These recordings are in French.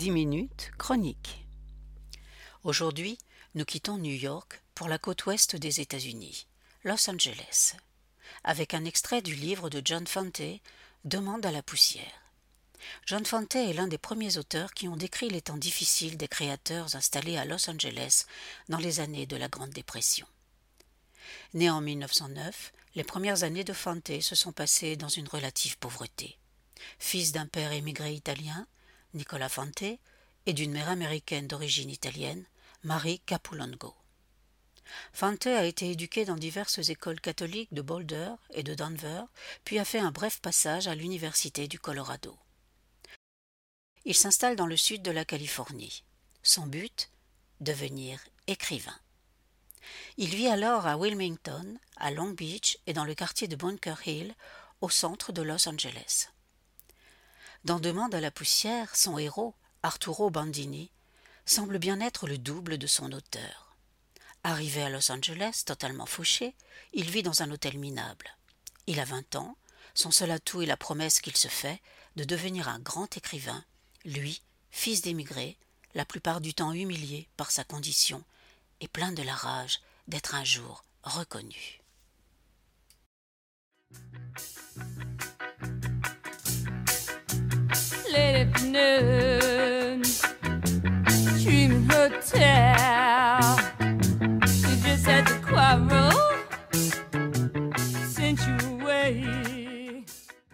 10 minutes chronique. Aujourd'hui, nous quittons New York pour la côte ouest des États-Unis, Los Angeles, avec un extrait du livre de John Fante, Demande à la poussière. John Fante est l'un des premiers auteurs qui ont décrit les temps difficiles des créateurs installés à Los Angeles dans les années de la Grande Dépression. Né en 1909, les premières années de Fante se sont passées dans une relative pauvreté. Fils d'un père émigré italien, Nicola Fante, et d'une mère américaine d'origine italienne, Marie Capolongo. Fante a été éduqué dans diverses écoles catholiques de Boulder et de Denver, puis a fait un bref passage à l'Université du Colorado. Il s'installe dans le sud de la Californie. Son but ? Devenir écrivain. Il vit alors à Wilmington, à Long Beach et dans le quartier de Bunker Hill, au centre de Los Angeles. Dans Demande à la poussière, son héros, Arturo Bandini, semble bien être le double de son auteur. Arrivé à Los Angeles, totalement fauché, il vit dans un hôtel minable. Il a 20 ans, son seul atout est la promesse qu'il se fait de devenir un grand écrivain, lui, fils d'émigré, la plupart du temps humilié par sa condition et plein de la rage d'être un jour reconnu. Late afternoon, Dreaming Hotel. You just had to quarrel, sent you away.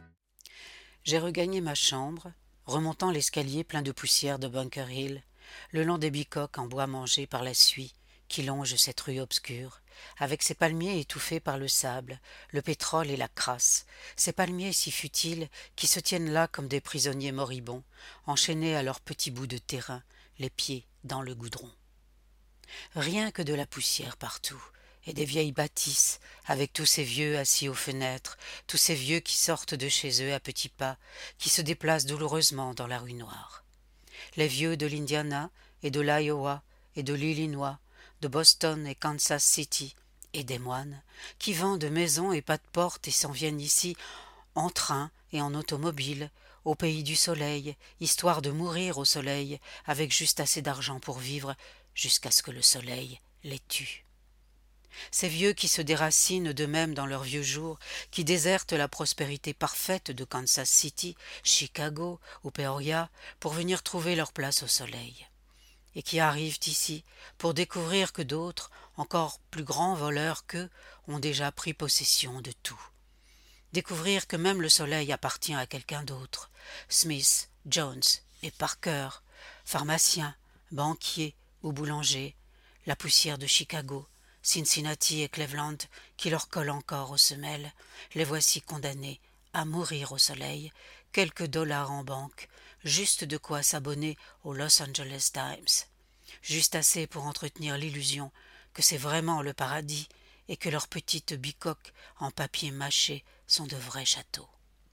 J'ai regagné ma chambre, remontant l'escalier plein de poussière de Bunker Hill, le long des bicoques en bois mangé par la suie qui longe cette rue obscure, avec ses palmiers étouffés par le sable, le pétrole et la crasse, ces palmiers si futiles qui se tiennent là comme des prisonniers moribonds, enchaînés à leurs petits bouts de terrain, les pieds dans le goudron. Rien que de la poussière partout, et des vieilles bâtisses, avec tous ces vieux assis aux fenêtres, tous ces vieux qui sortent de chez eux à petits pas, qui se déplacent douloureusement dans la rue noire. Les vieux de l'Indiana et de l'Iowa et de l'Illinois, de Boston et Kansas City, et des moines, qui vendent maisons et pas de porte et s'en viennent ici en train et en automobile, au pays du soleil, histoire de mourir au soleil, avec juste assez d'argent pour vivre, jusqu'à ce que le soleil les tue. Ces vieux qui se déracinent d'eux-mêmes dans leurs vieux jours, qui désertent la prospérité parfaite de Kansas City, Chicago ou Peoria pour venir trouver leur place au soleil, et qui arrivent ici pour découvrir que d'autres, encore plus grands voleurs qu'eux, ont déjà pris possession de tout. Découvrir que même le soleil appartient à quelqu'un d'autre, Smith, Jones et Parker, pharmaciens, banquiers ou boulangers, la poussière de Chicago, Cincinnati et Cleveland qui leur collent encore aux semelles, les voici condamnés à mourir au soleil, quelques dollars en banque, juste de quoi s'abonner au Los Angeles Times, juste assez pour entretenir l'illusion que c'est vraiment le paradis et que leurs petites bicoques en papier mâché sont de vrais châteaux.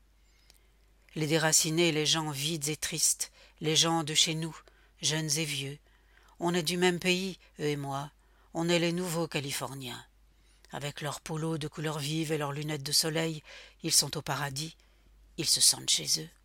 Les déracinés, les gens vides et tristes, les gens de chez nous, jeunes et vieux, on est du même pays, eux et moi, on est les nouveaux Californiens. Avec leurs polos de couleurs vives et leurs lunettes de soleil, ils sont au paradis, ils se sentent chez eux.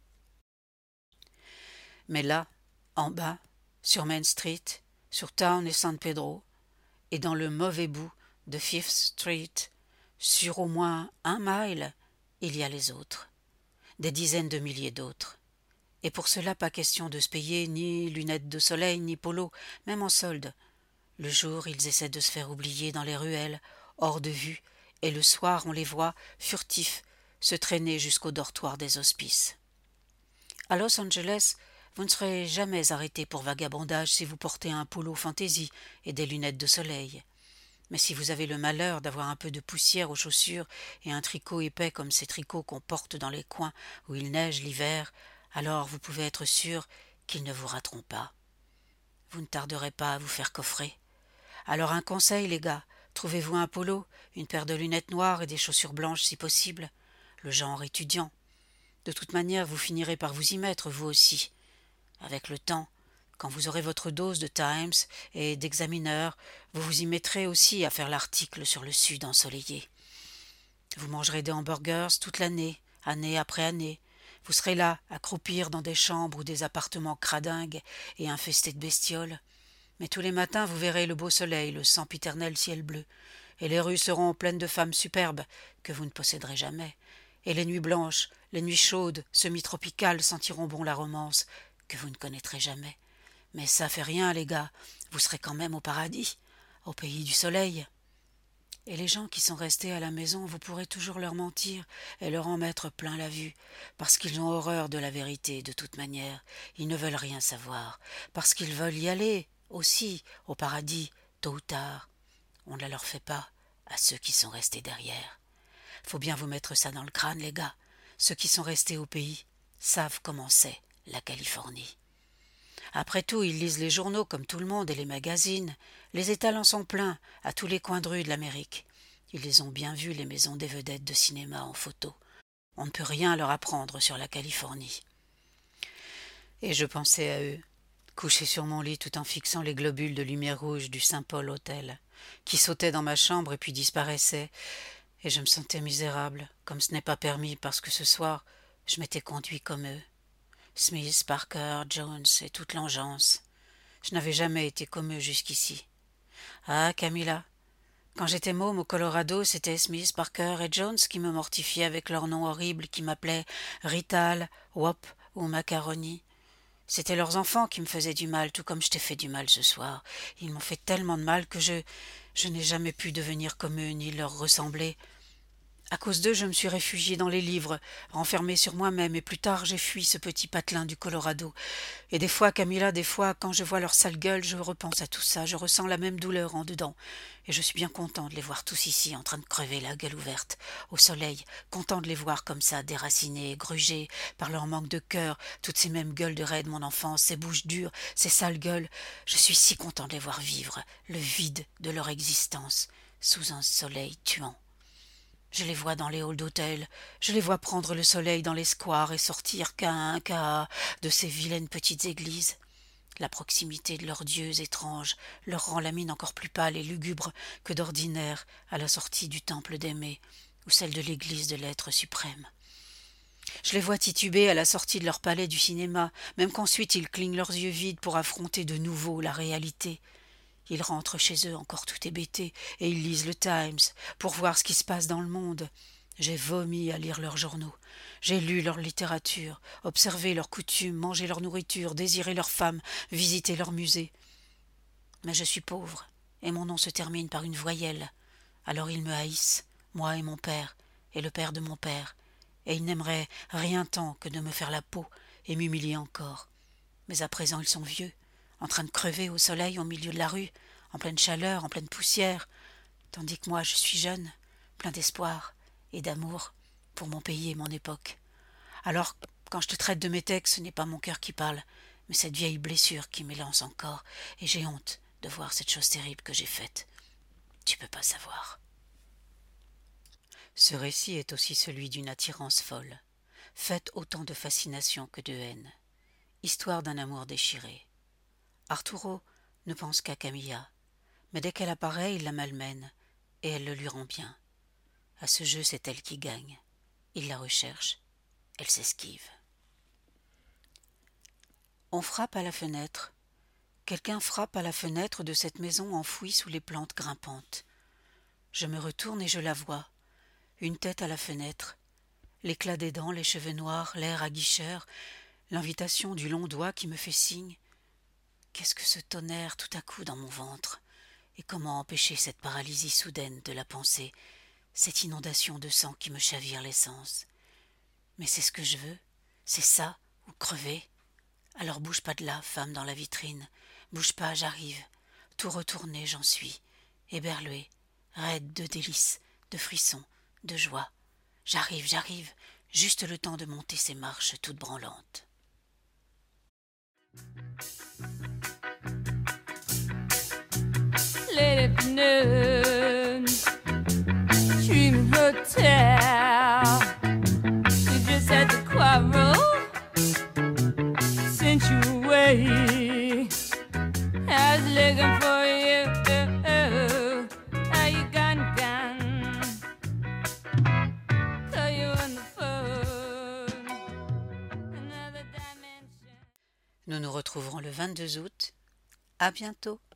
Mais là, en bas, sur Main Street, sur Town et San Pedro, et dans le mauvais bout de Fifth Street, sur au moins 1 mile, il y a les autres, des dizaines de milliers d'autres. Et pour cela, pas question de se payer ni lunettes de soleil, ni polo, même en solde. Le jour, ils essaient de se faire oublier dans les ruelles, hors de vue, et le soir, on les voit, furtifs, se traîner jusqu'au dortoir des hospices. À Los Angeles, vous ne serez jamais arrêté pour vagabondage si vous portez un polo fantaisie et des lunettes de soleil. Mais si vous avez le malheur d'avoir un peu de poussière aux chaussures et un tricot épais comme ces tricots qu'on porte dans les coins où il neige l'hiver, alors vous pouvez être sûr qu'ils ne vous rateront pas. Vous ne tarderez pas à vous faire coffrer. Alors un conseil, les gars, trouvez-vous un polo, une paire de lunettes noires et des chaussures blanches si possible, le genre étudiant. De toute manière, vous finirez par vous y mettre, vous aussi. Avec le temps, quand vous aurez votre dose de Times et d'Examiner, vous vous y mettrez aussi à faire l'article sur le Sud ensoleillé. Vous mangerez des hamburgers toute l'année, année après année. Vous serez là, à croupir dans des chambres ou des appartements cradingues et infestés de bestioles. Mais tous les matins, vous verrez le beau soleil, le sempiternel ciel bleu, et les rues seront pleines de femmes superbes que vous ne posséderez jamais, et les nuits blanches, les nuits chaudes, semi-tropicales sentiront bon la romance que vous ne connaîtrez jamais. Mais ça fait rien, les gars, vous serez quand même au paradis, au pays du soleil. Et les gens qui sont restés à la maison, vous pourrez toujours leur mentir et leur en mettre plein la vue, parce qu'ils ont horreur de la vérité de toute manière, ils ne veulent rien savoir, parce qu'ils veulent y aller, aussi, au paradis, tôt ou tard. On ne la leur fait pas, à ceux qui sont restés derrière. Faut bien vous mettre ça dans le crâne, les gars. Ceux qui sont restés au pays savent comment c'est, la Californie. Après tout, ils lisent les journaux comme tout le monde et les magazines. Les étals en sont pleins, à tous les coins de rue de l'Amérique. Ils les ont bien vus, les maisons des vedettes de cinéma en photo. On ne peut rien leur apprendre sur la Californie. Et je pensais à eux, couché sur mon lit tout en fixant les globules de lumière rouge du Saint-Paul Hotel, qui sautaient dans ma chambre et puis disparaissaient, et je me sentais misérable, comme ce n'est pas permis parce que ce soir, je m'étais conduit comme eux. Smith, Parker, Jones et toute l'engeance. Je n'avais jamais été comme eux jusqu'ici. Ah, Camilla, quand j'étais môme au Colorado, c'était Smith, Parker et Jones qui me mortifiaient avec leurs noms horribles qui m'appelaient Rital, Wop ou Macaroni. C'étaient leurs enfants qui me faisaient du mal, tout comme je t'ai fait du mal ce soir. Ils m'ont fait tellement de mal que je n'ai jamais pu devenir comme eux ni leur ressembler. À cause d'eux, je me suis réfugiée dans les livres, renfermée sur moi-même, et plus tard j'ai fui ce petit patelin du Colorado. Et des fois, Camilla, des fois, quand je vois leur sale gueule, je repense à tout ça, je ressens la même douleur en dedans. Et je suis bien content de les voir tous ici, en train de crever la gueule ouverte, au soleil, content de les voir comme ça, déracinés, grugés, par leur manque de cœur, toutes ces mêmes gueules de raie de mon enfance, ces bouches dures, ces sales gueules. Je suis si content de les voir vivre, le vide de leur existence, sous un soleil tuant. Je les vois dans les halls d'hôtel, je les vois prendre le soleil dans les squares et sortir qu'à un qu'à de ces vilaines petites églises. La proximité de leurs dieux étranges leur rend la mine encore plus pâle et lugubre que d'ordinaire à la sortie du temple d'Aimé ou celle de l'église de l'être suprême. Je les vois tituber à la sortie de leur palais du cinéma, même qu'ensuite ils clignent leurs yeux vides pour affronter de nouveau la réalité. Ils rentrent chez eux encore tout hébétés, et ils lisent le Times pour voir ce qui se passe dans le monde. J'ai vomi à lire leurs journaux. J'ai lu leur littérature, observé leurs coutumes, mangé leur nourriture, désiré leurs femmes, visité leurs musées. Mais je suis pauvre, et mon nom se termine par une voyelle. Alors ils me haïssent, moi et mon père, et le père de mon père, et ils n'aimeraient rien tant que de me faire la peau et m'humilier encore. Mais à présent ils sont vieux, en train de crever au soleil au milieu de la rue, en pleine chaleur, en pleine poussière, tandis que moi je suis jeune, plein d'espoir et d'amour pour mon pays et mon époque. Alors, quand je te traite de métèque, ce n'est pas mon cœur qui parle, mais cette vieille blessure qui m'élance encore, et j'ai honte de voir cette chose terrible que j'ai faite. Tu peux pas savoir. Ce récit est aussi celui d'une attirance folle, faite autant de fascination que de haine, histoire d'un amour déchiré. Arturo ne pense qu'à Camilla, mais dès qu'elle apparaît, il la malmène, et elle le lui rend bien. À ce jeu, c'est elle qui gagne. Il la recherche, elle s'esquive. On frappe à la fenêtre. Quelqu'un frappe à la fenêtre de cette maison enfouie sous les plantes grimpantes. Je me retourne et je la vois. Une tête à la fenêtre. L'éclat des dents, les cheveux noirs, l'air aguicheur, l'invitation du long doigt qui me fait signe. Qu'est-ce que ce tonnerre tout à coup dans mon ventre? Et comment empêcher cette paralysie soudaine de la pensée, cette inondation de sang qui me chavire les sens? Mais c'est ce que je veux, c'est ça, ou crever. Alors bouge pas de là, femme dans la vitrine, bouge pas, j'arrive. Tout retourné, j'en suis, éberlué, raide de délices, de frissons, de joie. J'arrive, juste le temps de monter ces marches toutes branlantes. Late afternoon, Dreaming Hotel. You just had to quarrel, sent you away. I was looking for you. How you gone? Call you on the phone. Nous nous retrouverons le 22 août. À bientôt.